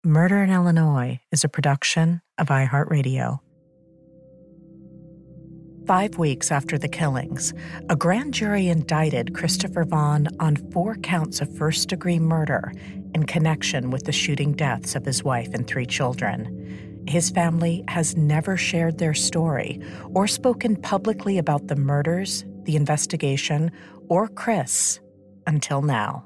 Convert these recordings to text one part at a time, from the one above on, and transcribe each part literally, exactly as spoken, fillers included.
Murder in Illinois is a production of iHeartRadio. Five weeks after the killings, a grand jury indicted Christopher Vaughn on four counts of first-degree murder in connection with the shooting deaths of his wife and three children. His family has never shared their story or spoken publicly about the murders, the investigation, or Chris until now.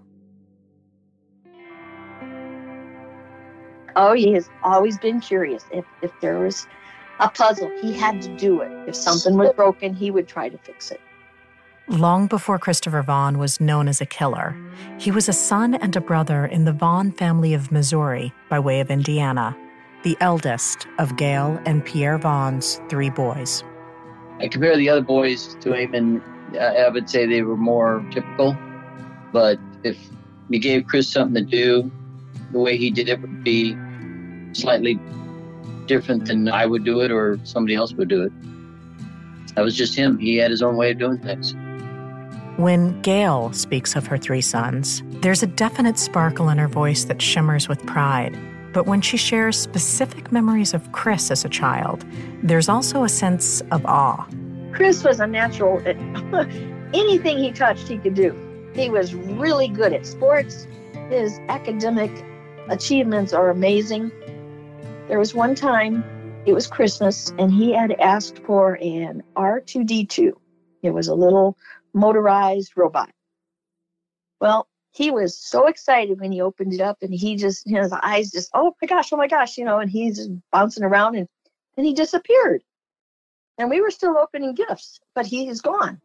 Oh, he has always been curious. If if there was a puzzle, he had to do it. If something was broken, he would try to fix it. Long before Christopher Vaughn was known as a killer, he was a son and a brother in the Vaughn family of Missouri by way of Indiana, the eldest of Gail and Pierre Vaughn's three boys. I compare the other boys to him, and I would say they were more typical. But if you gave Chris something to do, the way he did it would be slightly different than I would do it or somebody else would do it. That was just him. He had his own way of doing things. When Gail speaks of her three sons, there's a definite sparkle in her voice that shimmers with pride. But when she shares specific memories of Chris as a child, there's also a sense of awe. Chris was a natural. Anything he touched, he could do. He was really good at sports. His academic achievements are amazing. There was one time, it was Christmas, and he had asked for an R two D two. It was a little motorized robot. Well, he was so excited when he opened it up, and he just, you know, the eyes just, oh my gosh, oh my gosh, you know, and he's just bouncing around, and then he disappeared. And we were still opening gifts, but he is gone.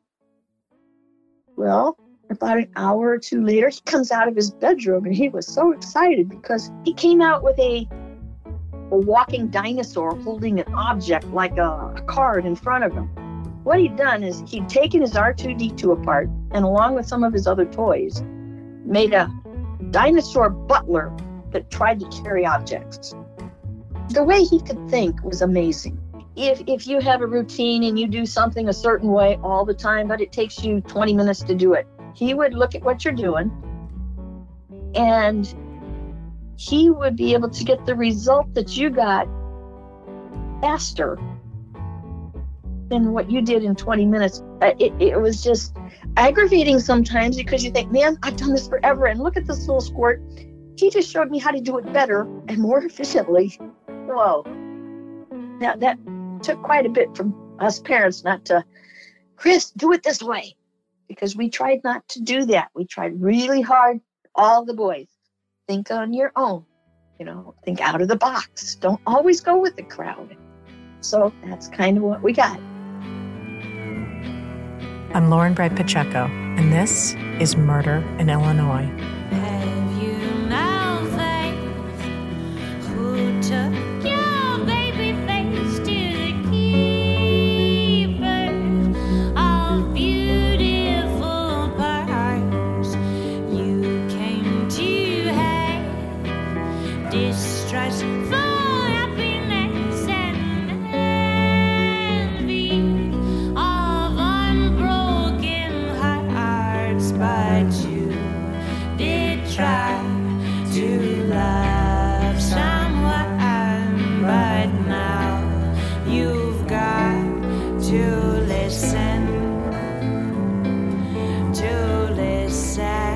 Well, about an hour or two later, he comes out of his bedroom, and he was so excited because he came out with a, a walking dinosaur holding an object like a, a card in front of him. What he'd done is he'd taken his R two D two apart, and along with some of his other toys, made a dinosaur butler that tried to carry objects. The way he could think was amazing. If if you have a routine and you do something a certain way all the time, but it takes you twenty minutes to do it, he would look at what you're doing, and he would be able to get the result that you got faster than what you did in twenty minutes. It, it was just aggravating sometimes because you think, man, I've done this forever, and look at this little squirt. He just showed me how to do it better and more efficiently. Whoa. Now, that took quite a bit from us parents not to, Chris, do it this way. Because we tried not to do that. We tried really hard, all the boys. Think on your own. You know, think out of the box. Don't always go with the crowd. So that's kind of what we got. I'm Lauren Bright Pacheco, and this is Murder in Illinois. Have you now faith who took your baby face to the keeper of beautiful parts? You came to have distrust for happiness and envy of unbroken hearts, but you did try to love someone, but now you've got to listen, to listen.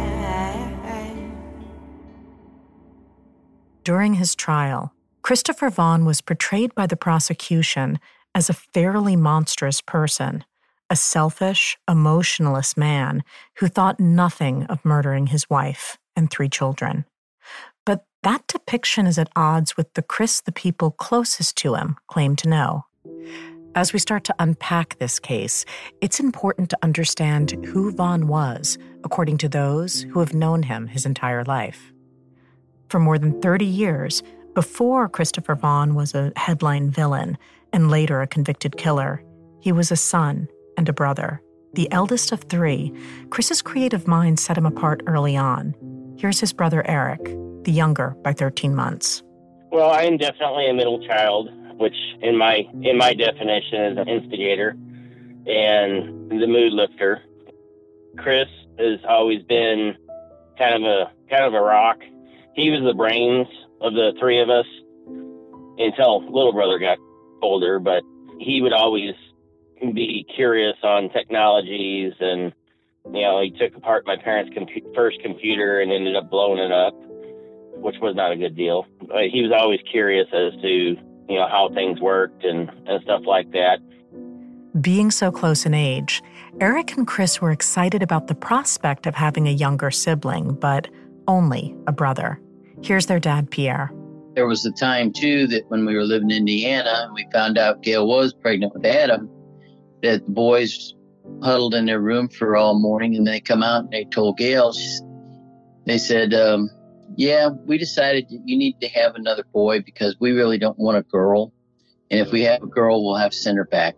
During his trial, Christopher Vaughn was portrayed by the prosecution as a fairly monstrous person, a selfish, emotionless man who thought nothing of murdering his wife and three children. But that depiction is at odds with the Chris the people closest to him claim to know. As we start to unpack this case, it's important to understand who Vaughn was, according to those who have known him his entire life. For more than thirty years, before Christopher Vaughn was a headline villain and later a convicted killer, he was a son and a brother. The eldest of three, Chris's creative mind set him apart early on. Here's his brother Eric, the younger by thirteen months. Well, I am definitely a middle child, which in my in my definition is an instigator and the mood lifter. Chris has always been kind of a kind of a rock. he was the brains of the three of us until little brother got older, but he would always be curious on technologies, and you know, he took apart my parents' compu- first computer and ended up blowing it up, which was not a good deal. But he was always curious as to, you know, how things worked and, and stuff like that. Being so close in age, Eric and Chris were excited about the prospect of having a younger sibling, but only a brother. Here's their dad, Pierre. There was a time, too, that when we were living in Indiana and we found out Gail was pregnant with Adam, that the boys huddled in their room for all morning, and they come out and they told Gail, they said, um, yeah, we decided that you need to have another boy because we really don't want a girl. And if we have a girl, we'll have to send her back.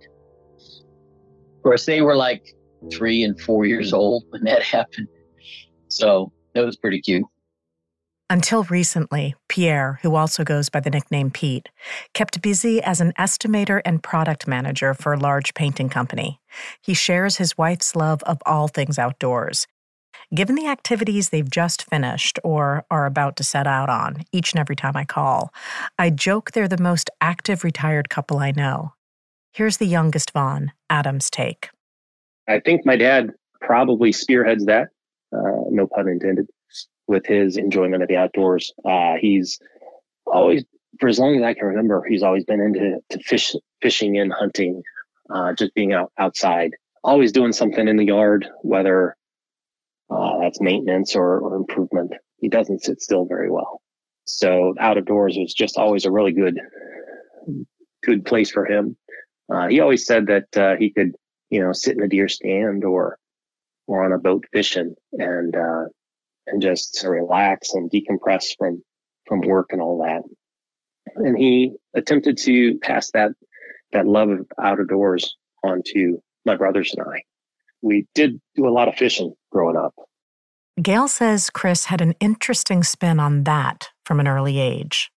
Of course, they were like three and four years old when that happened. So that was pretty cute. Until recently, Pierre, who also goes by the nickname Pete, kept busy as an estimator and product manager for a large painting company. He shares his wife's love of all things outdoors. Given the activities they've just finished or are about to set out on, each and every time I call, I joke they're the most active retired couple I know. Here's the youngest Vaughn, Adam's take. I think my dad probably spearheads that, uh, no pun intended, with his enjoyment of the outdoors. Uh, he's always, for as long as I can remember, he's always been into to fish, fishing and hunting, uh, just being out outside, always doing something in the yard, whether uh, that's maintenance or, or improvement. He doesn't sit still very well. So out of doors was just always a really good, good place for him. Uh, he always said that uh, he could, you know, sit in a deer stand or or on a boat fishing and uh, and just relax and decompress from from work and all that. And he attempted to pass that that love of out of doors on to my brothers and I. We did do a lot of fishing growing up. Gail says Chris had an interesting spin on that from an early age.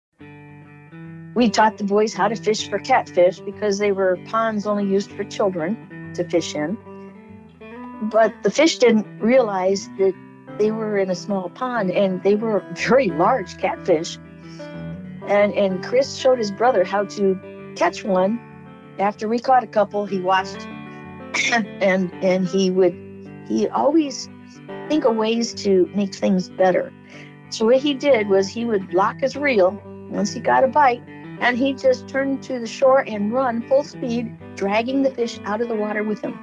We taught the boys how to fish for catfish because they were ponds only used for children to fish in. But the fish didn't realize that they were in a small pond, and they were very large catfish. And and Chris showed his brother how to catch one. After we caught a couple, he watched, and and he would he always think of ways to make things better. So what he did was he would lock his reel once he got a bite, and he'd just turn to the shore and run full speed, dragging the fish out of the water with him.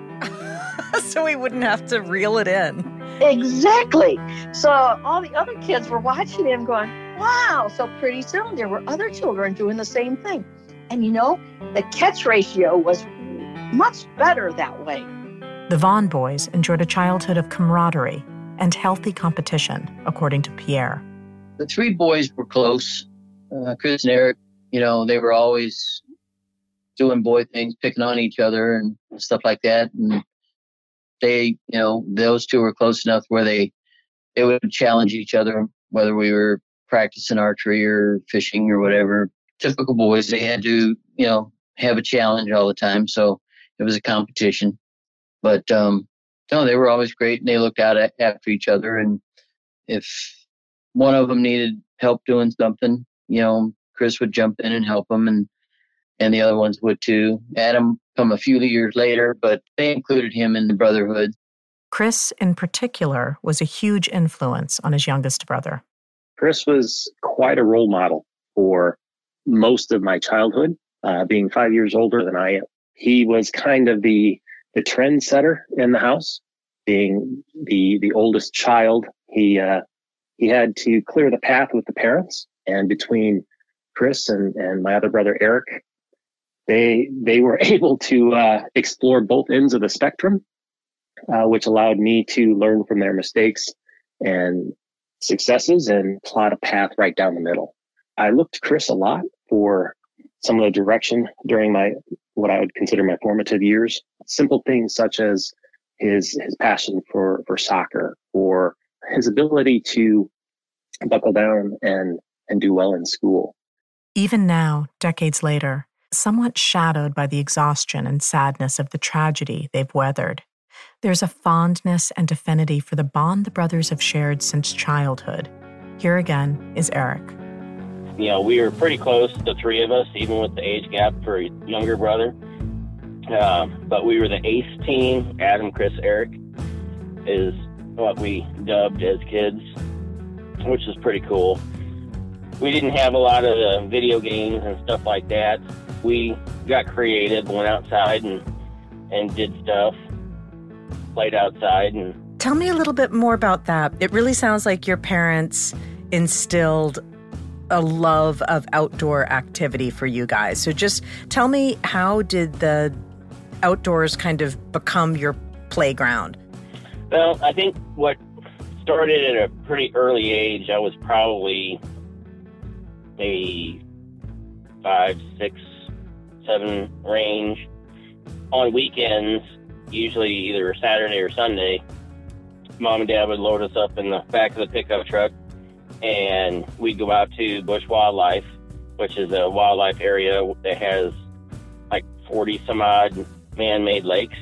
So he wouldn't have to reel it in. Exactly. So all the other kids were watching him going, wow. So pretty soon there were other children doing the same thing. And you know, the catch ratio was much better that way. The Vaughn boys enjoyed a childhood of camaraderie and healthy competition, according to Pierre. The three boys were close. Uh, Chris and Eric, you know, they were always doing boy things, picking on each other and stuff like that. And they, you know, those two were close enough where they, they would challenge each other, whether we were practicing archery or fishing or whatever. Typical boys, they had to, you know, have a challenge all the time. So it was a competition. But, um, no, they were always great, and they looked out at, after each other. And if one of them needed help doing something, you know, Chris would jump in and help them, and and the other ones would too. Adam come a few years later, but they included him in the brotherhood. Chris, in particular, was a huge influence on his youngest brother. Chris was quite a role model for most of my childhood, uh, being five years older than I am. He was kind of the the trendsetter in the house, being the the oldest child. He uh, he had to clear the path with the parents, and between Chris and, and my other brother Eric, they they were able to uh, explore both ends of the spectrum, uh, which allowed me to learn from their mistakes and successes and plot a path right down the middle. I looked to Chris a lot for some of the direction during my what I would consider my formative years. Simple things such as his his passion for for soccer, or his ability to buckle down and and do well in school. Even now, decades later, somewhat shadowed by the exhaustion and sadness of the tragedy they've weathered, there's a fondness and affinity for the bond the brothers have shared since childhood. Here again is Eric. You know, we were pretty close, the three of us, even with the age gap for a younger brother. Um, but we were the ace team. Adam, Chris, Eric is what we dubbed as kids, which is pretty cool. We didn't have a lot of uh, video games and stuff like that. We got creative, went outside and and did stuff, played outside. And tell me a little bit more about that. It really sounds like your parents instilled a love of outdoor activity for you guys. So just tell me, how did the outdoors kind of become your playground? Well, I think what started at a pretty early age, I was probably maybe five, six, seven range. On weekends, usually either Saturday or Sunday, Mom and Dad would load us up in the back of the pickup truck, and we'd go out to Bush Wildlife, which is a wildlife area that has like forty some odd man-made lakes.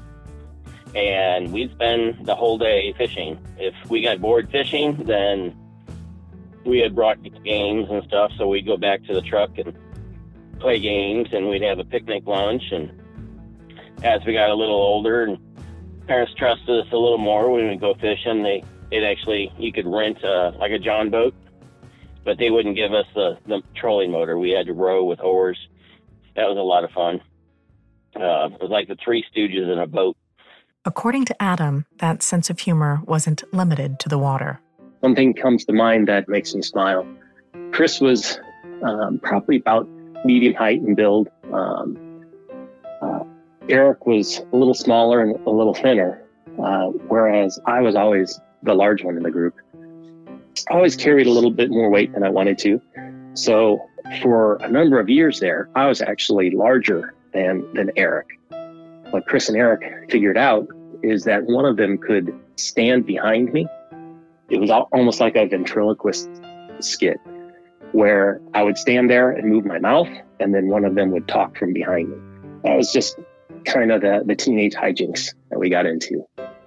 And we'd spend the whole day fishing. If we got bored fishing, then we had brought games and stuff, so we'd go back to the truck and play games, and we'd have a picnic lunch. And as we got a little older and parents trusted us a little more when we go fishing, they it actually, you could rent uh, like a John boat, but they wouldn't give us the, the trolling motor. We had to row with oars. That was a lot of fun. Uh, it was like the Three Stooges in a boat. According to Adam, that sense of humor wasn't limited to the water. One thing comes to mind that makes me smile. Chris was um, probably about medium height and build. Um, uh, Eric was a little smaller and a little thinner, uh, whereas I was always the large one in the group. I always carried a little bit more weight than I wanted to. So for a number of years there, I was actually larger than, than Eric. What Chris and Eric figured out is that one of them could stand behind me. It was almost like a ventriloquist skit where I would stand there and move my mouth, and then one of them would talk from behind me. That was just kind of the, the teenage hijinks that we got into.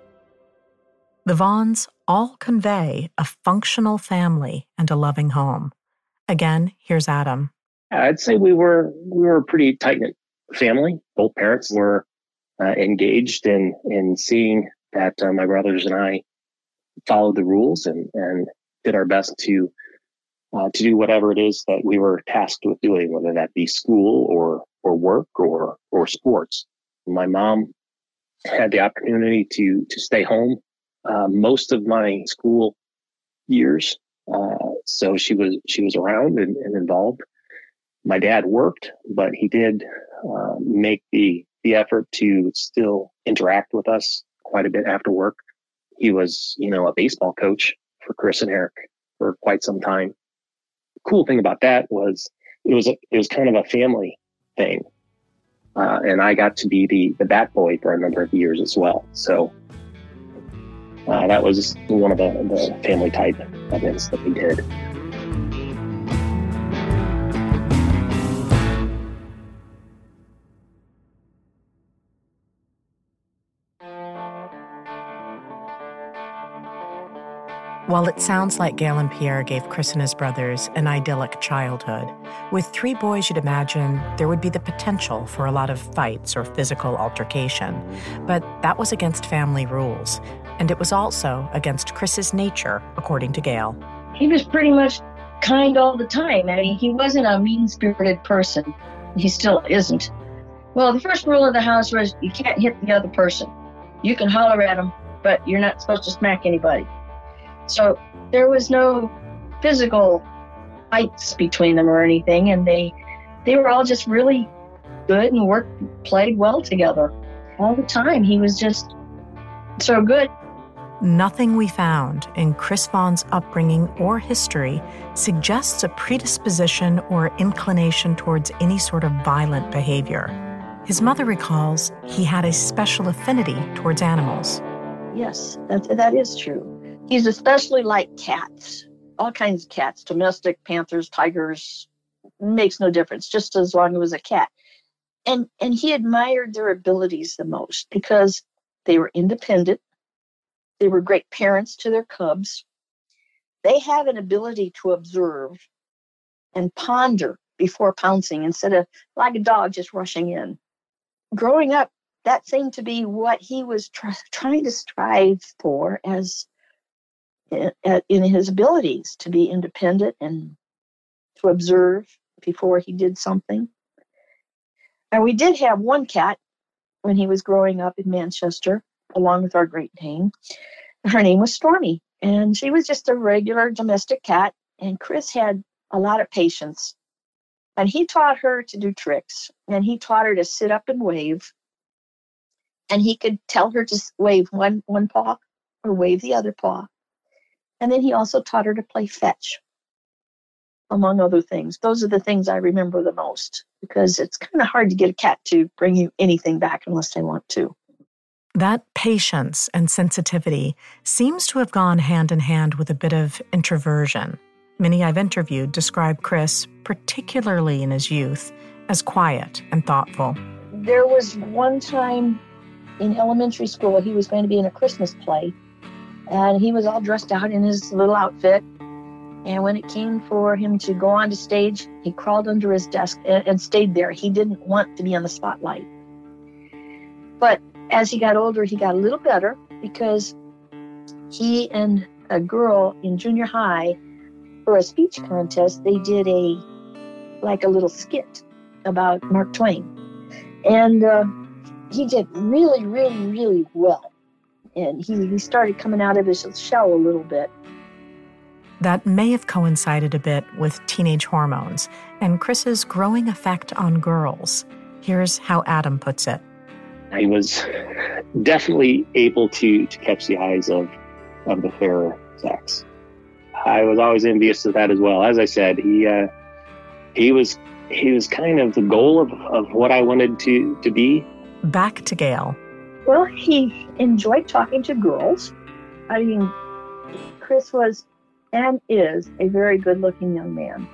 The Vaughns all convey a functional family and a loving home. Again, here's Adam. I'd say we were we were a pretty tight-knit family. Both parents were uh, engaged in in seeing that uh, my brothers and I followed the rules and, and did our best to uh, to do whatever it is that we were tasked with doing, whether that be school or or work or or sports. My mom had the opportunity to to stay home uh, most of my school years, uh, so she was she was around and, and involved. My dad worked, but he did uh, make the the effort to still interact with us quite a bit after work. He was, you know, a baseball coach for Chris and Eric for quite some time. The cool thing about that was it was a, it was kind of a family thing, uh, and I got to be the the bat boy for a number of years as well. So uh, that was one of the, the family type events that we did. While it sounds like Gail and Pierre gave Chris and his brothers an idyllic childhood, with three boys you'd imagine there would be the potential for a lot of fights or physical altercation. But that was against family rules, and it was also against Chris's nature, according to Gail. He was pretty much kind all the time. I mean, he wasn't a mean-spirited person. He still isn't. Well, the first rule of the house was you can't hit the other person. You can holler at them, but you're not supposed to smack anybody. So there was no physical fights between them or anything, and they they were all just really good and worked, played well together all the time. He was just so good. Nothing we found in Chris Vaughn's upbringing or history suggests a predisposition or inclination towards any sort of violent behavior. His mother recalls he had a special affinity towards animals. Yes, that, that is true. He's especially like cats, all kinds of cats, domestic, panthers, tigers, makes no difference, just as long as it was a cat. And and he admired their abilities the most because they were independent. They were great parents to their cubs. They have an ability to observe and ponder before pouncing instead of like a dog just rushing in. Growing up, that seemed to be what he was try, trying to strive for as in, in his abilities to be independent and to observe before he did something. And we did have one cat when he was growing up in Manchester, along with our Great Dane. Her name was Stormy, and she was just a regular domestic cat. And Chris had a lot of patience. And he taught her to do tricks, and he taught her to sit up and wave. And he could tell her to wave one, one paw or wave the other paw. And then he also taught her to play fetch, among other things. Those are the things I remember the most, because it's kind of hard to get a cat to bring you anything back unless they want to. That patience and sensitivity seems to have gone hand in hand with a bit of introversion. Many I've interviewed describe Chris, particularly in his youth, as quiet and thoughtful. There was one time in elementary school, he was going to be in a Christmas play, and he was all dressed out in his little outfit. And when it came for him to go on to stage, he crawled under his desk and, and stayed there. He didn't want to be on the spotlight. But as he got older, he got a little better, because he and a girl in junior high, for a speech contest, they did a, like a little skit about Mark Twain. And uh, he did really, really, really well. And he, he started coming out of his shell a little bit. That may have coincided a bit with teenage hormones and Chris's growing effect on girls. Here's how Adam puts it. I was definitely able to, to catch the eyes of, of the fairer sex. I was always envious of that as well. As I said, he uh, he was he was kind of the goal of, of what I wanted to, to be. Back to Gail. Well, he enjoyed talking to girls. I mean, Chris was and is a very good-looking young man.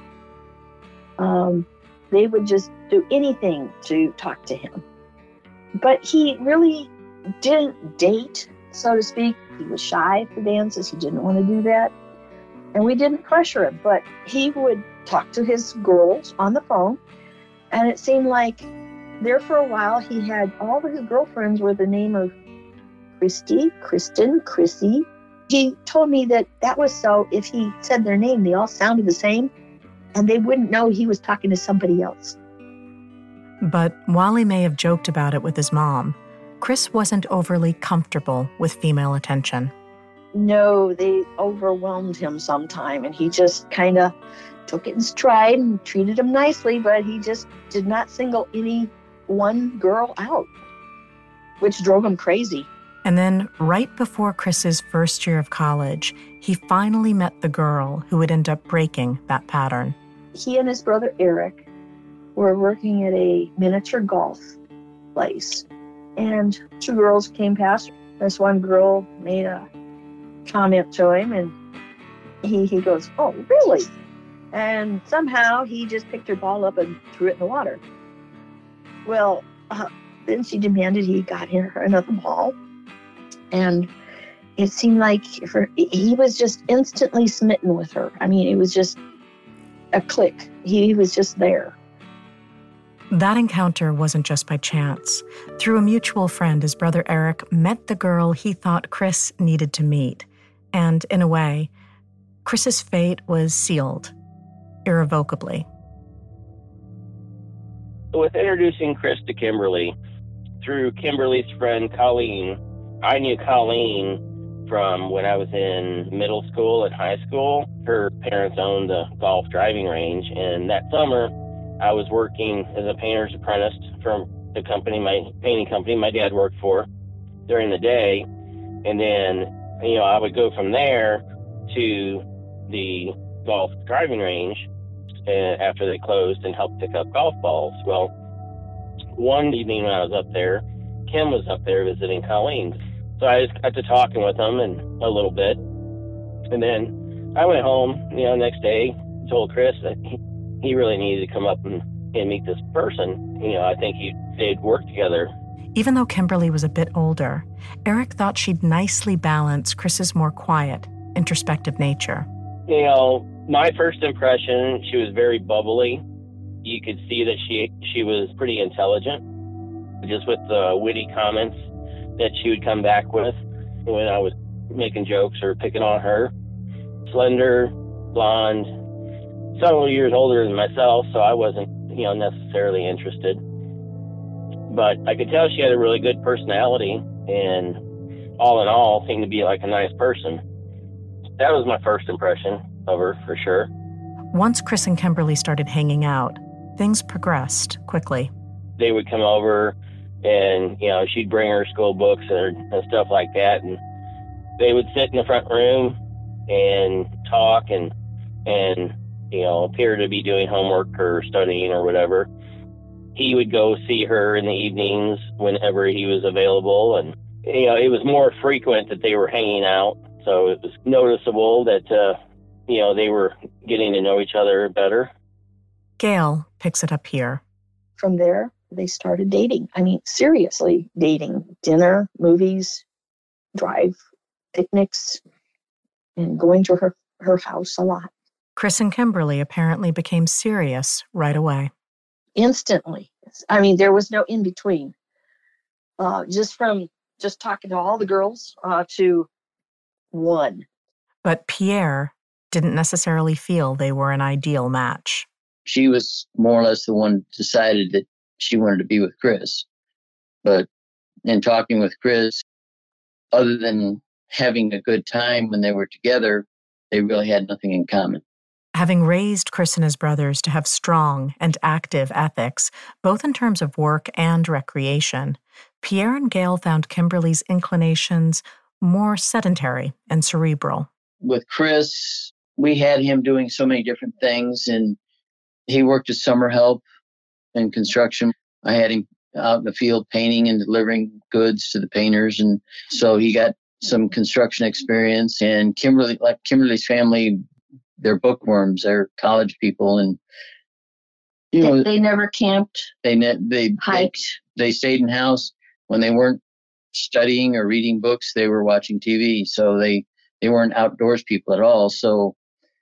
Um, they would just do anything to talk to him. But he really didn't date, so to speak. He was shy for dances. He didn't want to do that. And we didn't pressure him, but he would talk to his girls on the phone. And it seemed like there for a while, he had all of his girlfriends with the name of Christy, Kristen, Chrissy. He told me that that was so if he said their name, they all sounded the same, and they wouldn't know he was talking to somebody else. But while he may have joked about it with his mom, Chris wasn't overly comfortable with female attention. No, they overwhelmed him sometime, and he just kind of took it in stride and treated them nicely, but he just did not single any one girl out, which drove him crazy. And then, right before Chris's first year of college, he finally met the girl who would end up breaking that pattern. He and his brother Eric were working at a miniature golf place, and two girls came past. This one girl made a comment to him, and he, he goes, "Oh, really?" And somehow he just picked her ball up and threw it in the water. Well, uh, then she demanded he got her another ball. And it seemed like for, he was just instantly smitten with her. I mean, it was just a click. He was just there. That encounter wasn't just by chance. Through a mutual friend, his brother Eric met the girl he thought Chris needed to meet. And in a way, Chris's fate was sealed, irrevocably. With introducing Chris to Kimberly, through Kimberly's friend Colleen, I knew Colleen from when I was in middle school and high school. Her parents owned a golf driving range, and that summer I was working as a painter's apprentice from the company, my painting company my dad worked for during the day. And then, you know, I would go from there to the golf driving range uh, after they closed and help pick up golf balls. Well, one evening when I was up there, Kim was up there visiting Colleen. So I just got to talking with them and a little bit. And then I went home, you know, next day, told Chris that he, he really needed to come up and, and meet this person. You know, I think he, they'd work together. Even though Kimberly was a bit older, Eric thought she'd nicely balance Chris's more quiet, introspective nature. You know, my first impression, she was very bubbly. You could see that she she was pretty intelligent, just with the witty comments that she would come back with when I was making jokes or picking on her. Slender, blonde, several years older than myself, so I wasn't, you know, necessarily interested. But I could tell she had a really good personality, and all in all, seemed to be like a nice person. That was my first impression of her, for sure. Once Chris and Kimberly started hanging out, things progressed quickly. They would come over, and, you know, she'd bring her school books and, and stuff like that, and they would sit in the front room and talk and, and, you know, appear to be doing homework or studying or whatever. He would go see her in the evenings whenever he was available, and, you know, it was more frequent that they were hanging out, so it was noticeable that, uh, you know, they were getting to know each other better. Gail picks it up here. From there, they started dating. I mean, seriously dating. Dinner, movies, drive, picnics, and going to her, her house a lot. Chris and Kimberly apparently became serious right away. Instantly. I mean, there was no in between. Uh, just from just talking to all the girls uh, to one. But Pierre didn't necessarily feel they were an ideal match. She was more or less the one who decided that she wanted to be with Chris. But in talking with Chris, other than having a good time when they were together, they really had nothing in common. Having raised Chris and his brothers to have strong and active ethics, both in terms of work and recreation, Pierre and Gail found Kimberly's inclinations more sedentary and cerebral. With Chris, we had him doing so many different things, and he worked as summer help in construction. I had him out in the field painting and delivering goods to the painters, and so he got some construction experience. And Kimberly, like Kimberly's family, they're bookworms. They're college people, and you know they, they never camped. They ne- they hiked. They, they stayed in house when they weren't studying or reading books. They were watching T V, so they they weren't outdoors people at all. So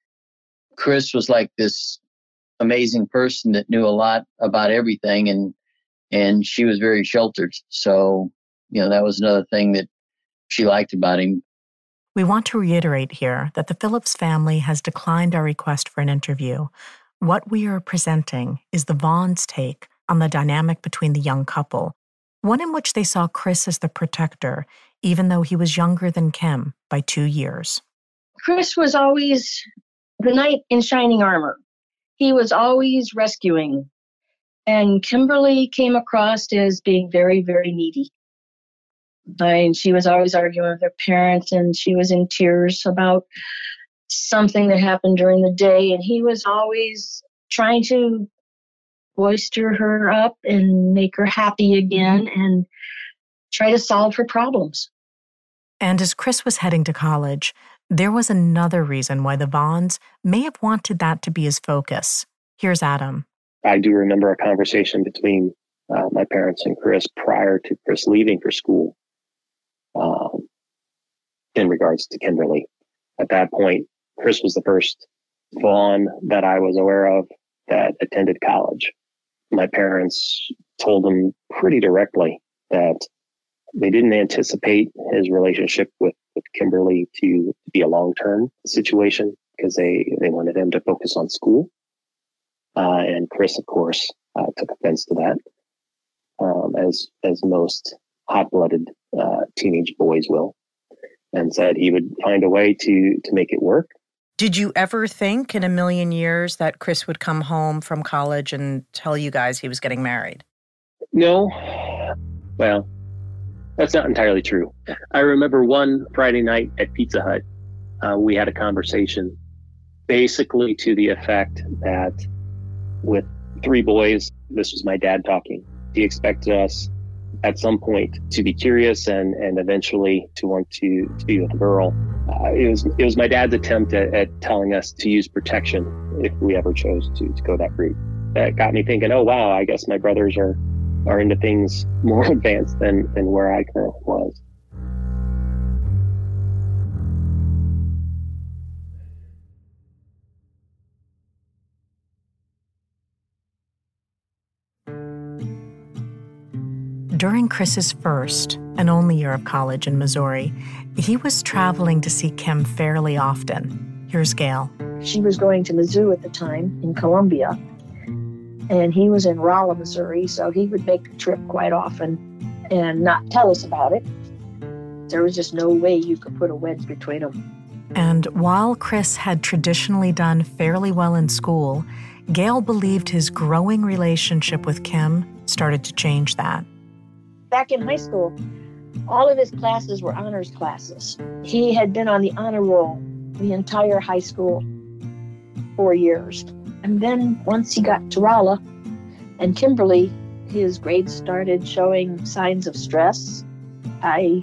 Chris was like this amazing person that knew a lot about everything, and and she was very sheltered. So you know that was another thing that she liked about him. We want to reiterate here that the Phillips family has declined our request for an interview. What we are presenting is the Vaughn's take on the dynamic between the young couple, one in which they saw Chris as the protector, even though he was younger than Kim by two years. Chris was always the knight in shining armor. He was always rescuing. And Kimberly came across as being very, very needy. And she was always arguing with her parents, and she was in tears about something that happened during the day. And he was always trying to boister her up and make her happy again and try to solve her problems. And as Chris was heading to college, there was another reason why the Vaughns may have wanted that to be his focus. Here's Adam. I do remember a conversation between uh, my parents and Chris prior to Chris leaving for school. Um, in regards to Kimberly. At that point, Chris was the first Vaughn that I was aware of that attended college. My parents told him pretty directly that they didn't anticipate his relationship with, with Kimberly to be a long-term situation because they, they wanted him to focus on school. Uh, and Chris, of course, uh, took offense to that, um, as as most hot-blooded uh, teenage boys will, and said he would find a way to to make it work. Did you ever think in a million years that Chris would come home from college and tell you guys he was getting married? No. Well, that's not entirely true. I remember one Friday night at Pizza Hut, uh, we had a conversation basically to the effect that with three boys, this was my dad talking, he expected us at some point to be curious and, and eventually to want to, to be with a girl. Uh, it was it was my dad's attempt at, at telling us to use protection if we ever chose to, to go that route. That got me thinking, oh, wow, I guess my brothers are, are into things more advanced than, than where I currently was. During Chris's first and only year of college in Missouri, he was traveling to see Kim fairly often. Here's Gail. She was going to Mizzou at the time in Columbia, and he was in Rolla, Missouri, so he would make the trip quite often and not tell us about it. There was just no way you could put a wedge between them. And while Chris had traditionally done fairly well in school, Gail believed his growing relationship with Kim started to change that. Back in high school, all of his classes were honors classes. He had been on the honor roll the entire high school four years. And then once he got to Rolla and Kimberly, his grades started showing signs of stress. I,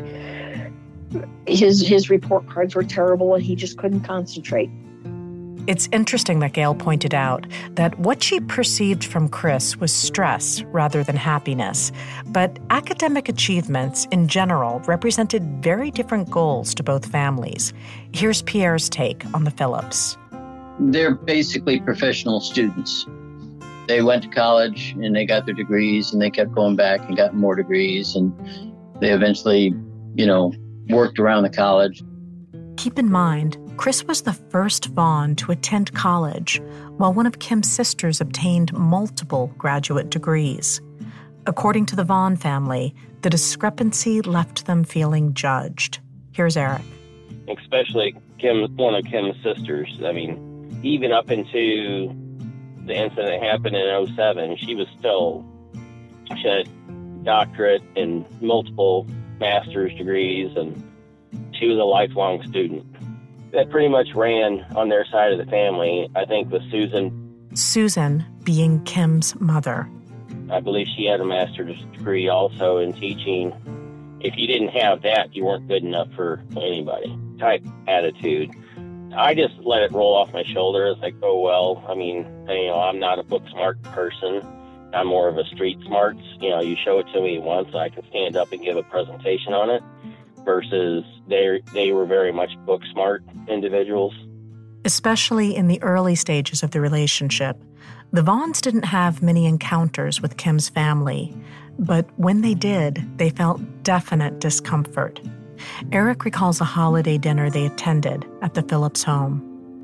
his his report cards were terrible, and he just couldn't concentrate. It's interesting that Gail pointed out that what she perceived from Chris was stress rather than happiness, but academic achievements in general represented very different goals to both families. Here's Pierre's take on the Phillips. They're basically professional students. They went to college and they got their degrees, and they kept going back and got more degrees, and they eventually, you know, worked around the college. Keep in mind, Chris was the first Vaughn to attend college, while one of Kim's sisters obtained multiple graduate degrees. According to the Vaughn family, the discrepancy left them feeling judged. Here's Eric. Especially Kim, one of Kim's sisters. I mean, even up into the incident that happened in oh seven, she was still, she had a doctorate and multiple master's degrees, and she was a lifelong student. That pretty much ran on their side of the family, I think, with Susan. Susan being Kim's mother. I believe she had a master's degree also in teaching. If you didn't have that, you weren't good enough for anybody type attitude. I just let it roll off my shoulders, like, oh, well, I mean, you know, I'm not a book smart person. I'm more of a street smarts. You know, you show it to me once, I can stand up and give a presentation on it. Versus they they were very much book smart individuals. Especially in the early stages of the relationship, the Vaughns didn't have many encounters with Kim's family, but when they did, they felt definite discomfort. Eric recalls a holiday dinner they attended at the Phillips home.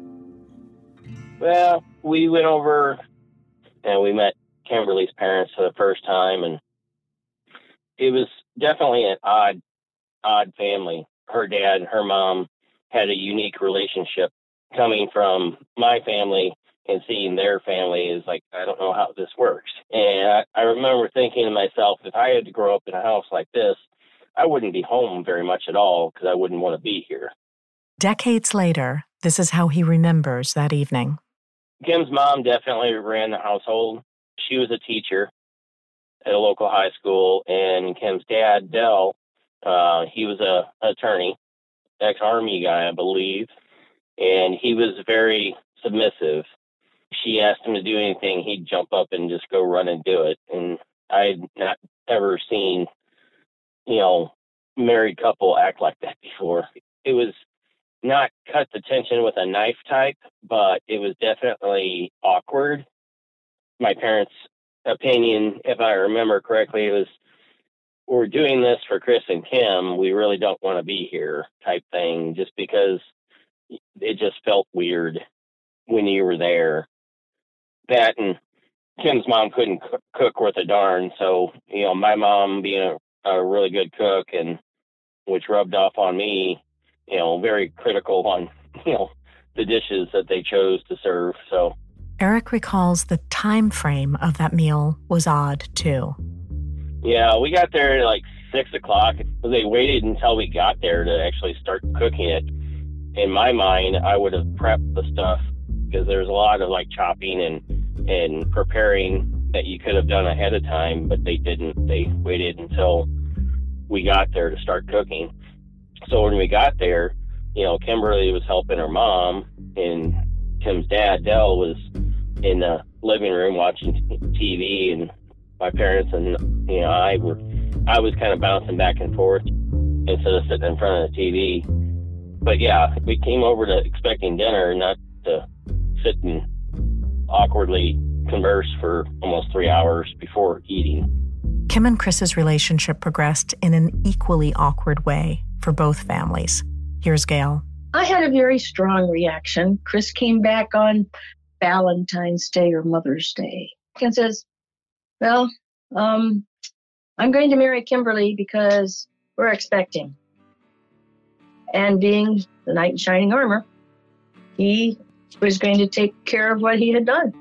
Well, we went over and we met Kimberly's parents for the first time, and it was definitely an odd odd family. Her dad and her mom had a unique relationship. Coming from my family and seeing their family is like, I don't know how this works. And I, I remember thinking to myself, if I had to grow up in a house like this, I wouldn't be home very much at all because I wouldn't want to be here. Decades later, this is how he remembers that evening. Kim's mom definitely ran the household. She was a teacher at a local high school, and Kim's dad, Dell, Uh, he was a attorney, ex-Army guy, I believe, and he was very submissive. She asked him to do anything, he'd jump up and just go run and do it. And I'd not ever seen, you know, married couple act like that before. It was not cut the tension with a knife type, but it was definitely awkward. My parents' opinion, if I remember correctly, it was, we're doing this for Chris and Kim, we really don't want to be here type thing, just because it just felt weird when you were there. That, and Kim's mom couldn't cook worth a darn. So, you know, my mom being a, a really good cook, and which rubbed off on me, you know, very critical on, you know, the dishes that they chose to serve. So Eric recalls the time frame of that meal was odd too. Yeah, we got there at like six o'clock. They waited until we got there to actually start cooking it. In my mind, I would have prepped the stuff because there's a lot of like chopping and, and preparing that you could have done ahead of time, but they didn't. They waited until we got there to start cooking. So when we got there, you know, Kimberly was helping her mom, and Tim's dad, Dell, was in the living room watching T V, and my parents and, you know, I were, I was kind of bouncing back and forth instead of sitting in front of the T V. But yeah, we came over to expecting dinner, not to sit and awkwardly converse for almost three hours before eating. Kim and Chris's relationship progressed in an equally awkward way for both families. Here's Gail. I had a very strong reaction. Chris came back on Valentine's Day or Mother's Day and says, well, um, I'm going to marry Kimberly because we're expecting. And being the knight in shining armor, he was going to take care of what he had done.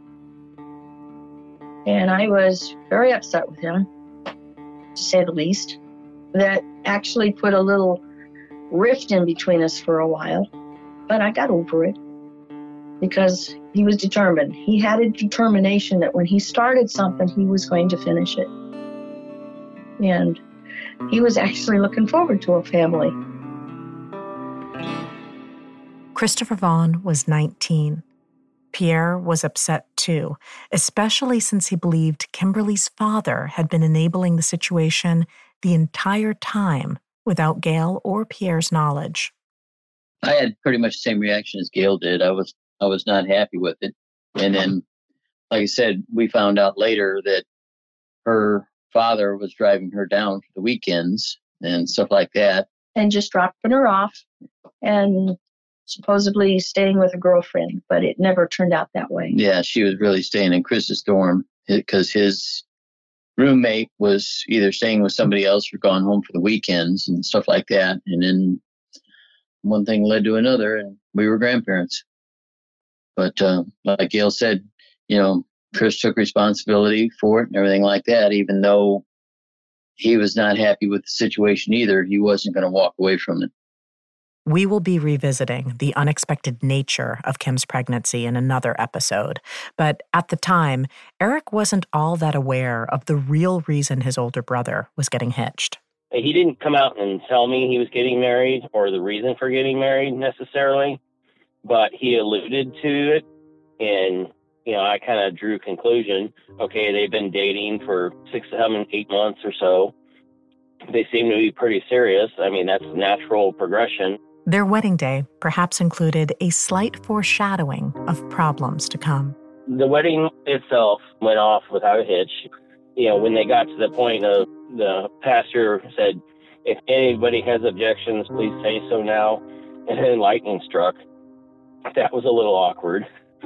And I was very upset with him, to say the least. That actually put a little rift in between us for a while. But I got over it because he was determined. He had a determination that when he started something, he was going to finish it. And he was actually looking forward to a family. Christopher Vaughn was nineteen. Pierre was upset too, especially since he believed Kimberly's father had been enabling the situation the entire time without Gail or Pierre's knowledge. I had pretty much the same reaction as Gail did. I was I was not happy with it. And then, like I said, we found out later that her father was driving her down for the weekends and stuff like that. And just dropping her off and supposedly staying with a girlfriend, but it never turned out that way. Yeah, she was really staying in Chris's dorm because his roommate was either staying with somebody else or gone home for the weekends and stuff like that. And then one thing led to another, and we were grandparents. But uh, like Gail said, you know, Chris took responsibility for it and everything like that, even though he was not happy with the situation either. He wasn't going to walk away from it. We will be revisiting the unexpected nature of Kim's pregnancy in another episode. But at the time, Eric wasn't all that aware of the real reason his older brother was getting hitched. He didn't come out and tell me he was getting married or the reason for getting married necessarily, but he alluded to it. And, you know, I kind of drew a conclusion. Okay, they've been dating for six, seven, eight months or so. They seem to be pretty serious. I mean, that's natural progression. Their wedding day perhaps included a slight foreshadowing of problems to come. The wedding itself went off without a hitch. You know, when they got to the point of the pastor said, if anybody has objections, please say so now. And then lightning struck. That was a little awkward.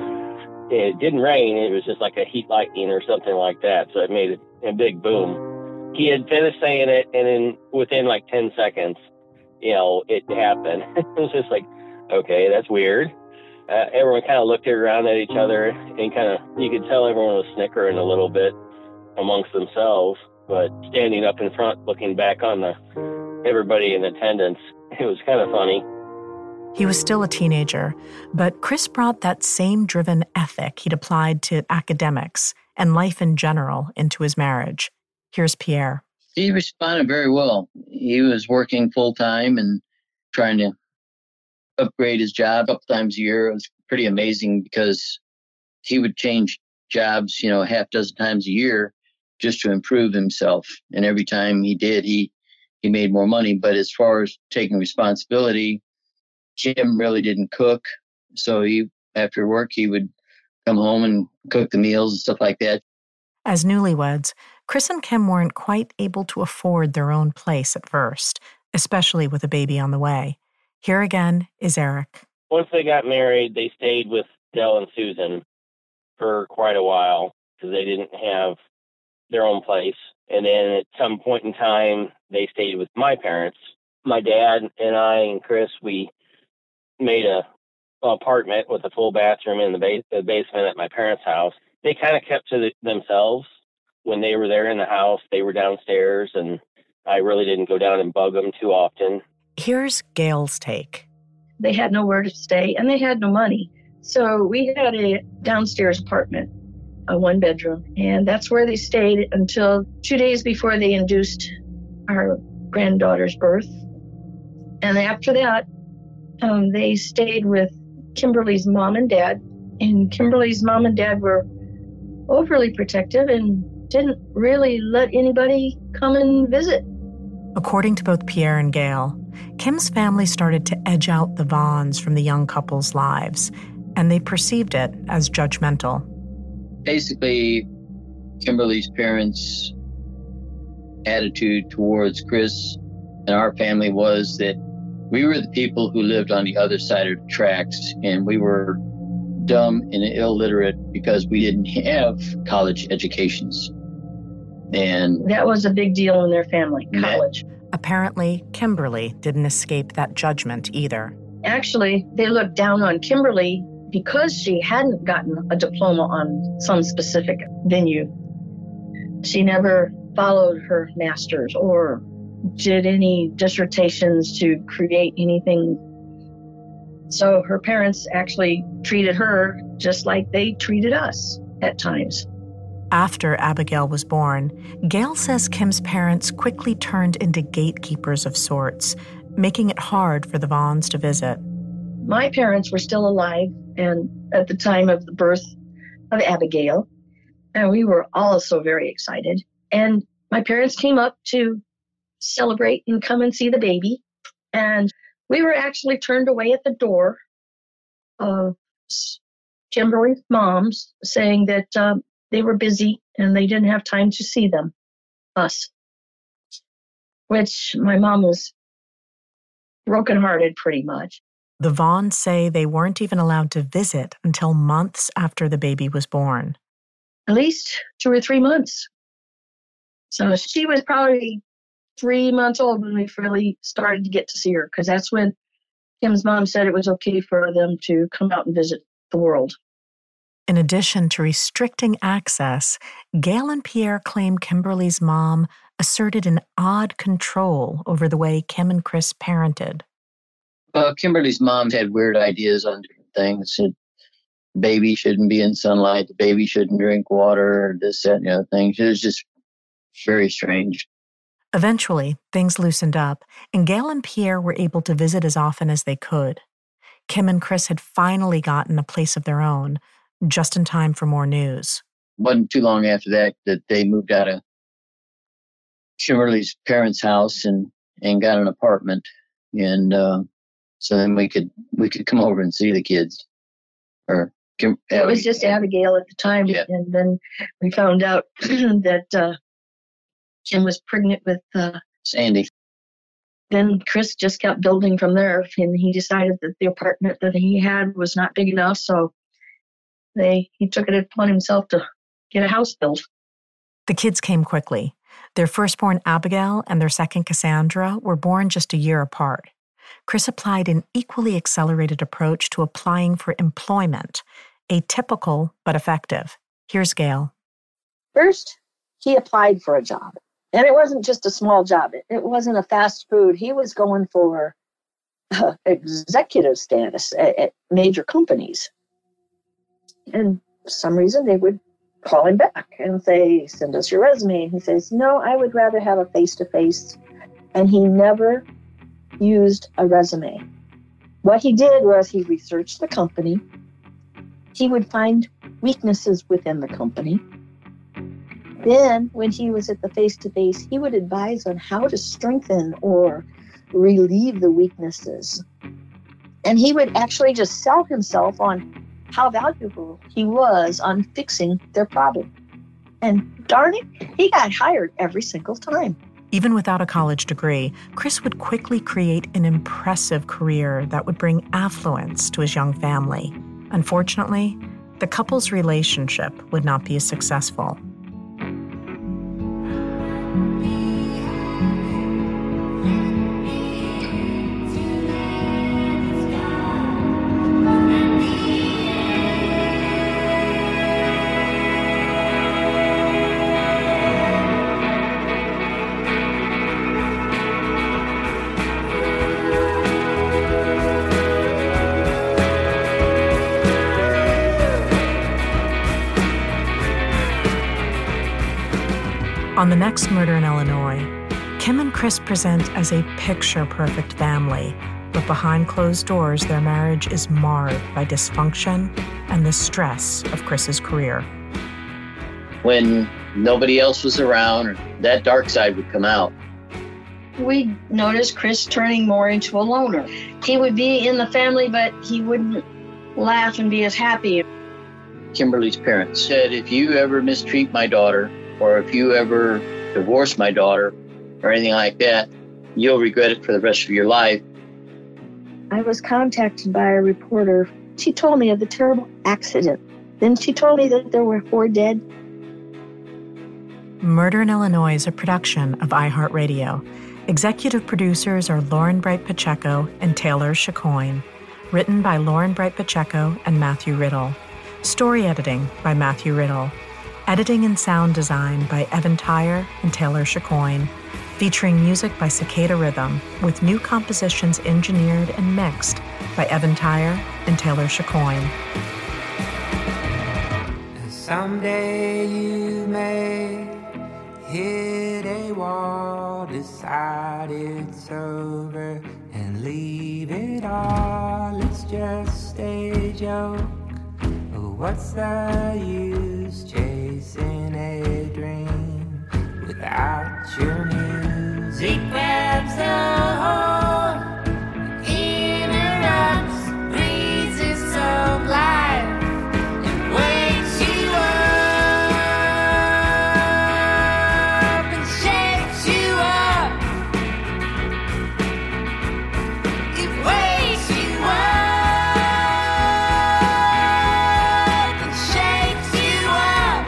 It didn't rain. It was just like a heat lightning or something like that. So it made a big boom. He had finished saying it, and then within like ten seconds, you know, it happened. It was just like, okay, that's weird. Uh, everyone kind of looked around at each other and kind of, you could tell everyone was snickering a little bit amongst themselves, but standing up in front, looking back on the everybody in attendance, it was kind of funny. He was still a teenager, but Chris brought that same driven ethic he'd applied to academics and life in general into his marriage. Here's Pierre. He responded very well. He was working full time and trying to upgrade his job a couple times a year. It was pretty amazing because he would change jobs, you know, a half dozen times a year just to improve himself. And every time he did, he, he made more money. But as far as taking responsibility, Kim really didn't cook. So he, after work, he would come home and cook the meals and stuff like that. As newlyweds, Chris and Kim weren't quite able to afford their own place at first, especially with a baby on the way. Here again is Eric. Once they got married, they stayed with Del and Susan for quite a while because they didn't have their own place. And then at some point in time, they stayed with my parents. My dad and I and Chris, we made a an apartment with a full bathroom in the, base, the basement at my parents' house. They kind of kept to the, themselves. When they were there in the house, they were downstairs, and I really didn't go down and bug them too often. Here's Gail's take. They had nowhere to stay, and they had no money. So we had a downstairs apartment, a one bedroom, and that's where they stayed until two days before they induced our granddaughter's birth. And after that, um, they stayed with Kimberly's mom and dad, and Kimberly's mom and dad were overly protective and didn't really let anybody come and visit. According to both Pierre and Gail, Kim's family started to edge out the Vaughns from the young couple's lives, and they perceived it as judgmental. Basically, Kimberly's parents attitude towards Chris and our family was that we were the people who lived on the other side of the tracks, and we were dumb and illiterate because we didn't have college educations. And that was a big deal in their family, college. Apparently, Kimberly didn't escape that judgment either. Actually, they looked down on Kimberly because she hadn't gotten a diploma on some specific venue. She never followed her master's or did any dissertations to create anything. So her parents actually treated her just like they treated us at times. After Abigail was born, Gail says Kim's parents quickly turned into gatekeepers of sorts, making it hard for the Vaughns to visit. My parents were still alive and at the time of the birth of Abigail, and we were also very excited. And my parents came up to celebrate and come and see the baby, and we were actually turned away at the door of Kimberly's mom's, saying that um, they were busy and they didn't have time to see them, us, which my mom was brokenhearted pretty much. The Vaughns say they weren't even allowed to visit until months after the baby was born. At least two or three months. So she was probably three months old when we really started to get to see her, because that's when Kim's mom said it was okay for them to come out and visit the world. In addition to restricting access, Gail and Pierre claim Kimberly's mom asserted an odd control over the way Kim and Chris parented. Uh, Kimberly's mom had weird ideas on different things. Said baby shouldn't be in sunlight, the baby shouldn't drink water, this, that, and the other things. It was just very strange. Eventually, things loosened up, and Gail and Pierre were able to visit as often as they could. Kim and Chris had finally gotten a place of their own, just in time for more news. It wasn't too long after that that they moved out of Kimberly's parents' house and, and got an apartment. And uh, so then we could we could come over and see the kids. Or Kim, it was just Abigail at the time. Yeah. And then we found out that uh, Kim was pregnant with uh, Sandy. Then Chris just kept building from there, and he decided that the apartment that he had was not big enough, so they he took it upon himself to get a house built. The kids came quickly. Their firstborn Abigail and their second Cassandra were born just a year apart. Chris applied an equally accelerated approach to applying for employment, atypical but effective. Here's Gail. First, he applied for a job. And it wasn't just a small job. It, it wasn't a fast food. He was going for uh, executive status at, at major companies. And for some reason, they would call him back and say, send us your resume. And he says, no, I would rather have a face-to-face. And he never used a resume. What he did was he researched the company. He would find weaknesses within the company. Then, when he was at the face-to-face, he would advise on how to strengthen or relieve the weaknesses. And he would actually just sell himself on how valuable he was on fixing their problem. And darn it, he got hired every single time. Even without a college degree, Chris would quickly create an impressive career that would bring affluence to his young family. Unfortunately, the couple's relationship would not be as successful. On the next murder in Illinois, Kim and Chris present as a picture-perfect family, but behind closed doors, their marriage is marred by dysfunction and the stress of Chris's career. When nobody else was around, that dark side would come out. We noticed Chris turning more into a loner. He would be in the family, but he wouldn't laugh and be as happy. Kimberly's parents said, if you ever mistreat my daughter, or if you ever divorce my daughter or anything like that, you'll regret it for the rest of your life. I was contacted by a reporter. She told me of the terrible accident. Then she told me that there were four dead. Murder in Illinois is a production of iHeartRadio. Executive producers are Lauren Bright Pacheco and Taylor Chicoine. Written by Lauren Bright Pacheco and Matthew Riddle. Story editing by Matthew Riddle. Editing and sound design by Evan Tyre and Taylor Chicoine. Featuring music by Cicada Rhythm, with new compositions engineered and mixed by Evan Tyre and Taylor Chicoine. Someday you may hit a wall, decide it's over, and leave it all. It's just a joke. What's the use chasing a dream without your music? Grabs a hold, interrupts, breezes of life, and wakes you up and shakes you up. It wakes you up and shakes you up.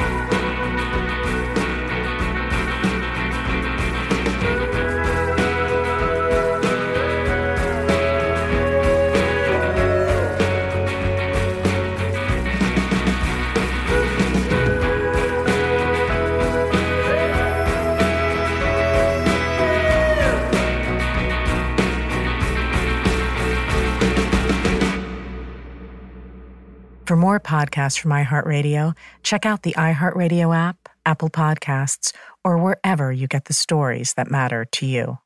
For more podcasts from iHeartRadio, check out the iHeartRadio app, Apple Podcasts, or wherever you get the stories that matter to you.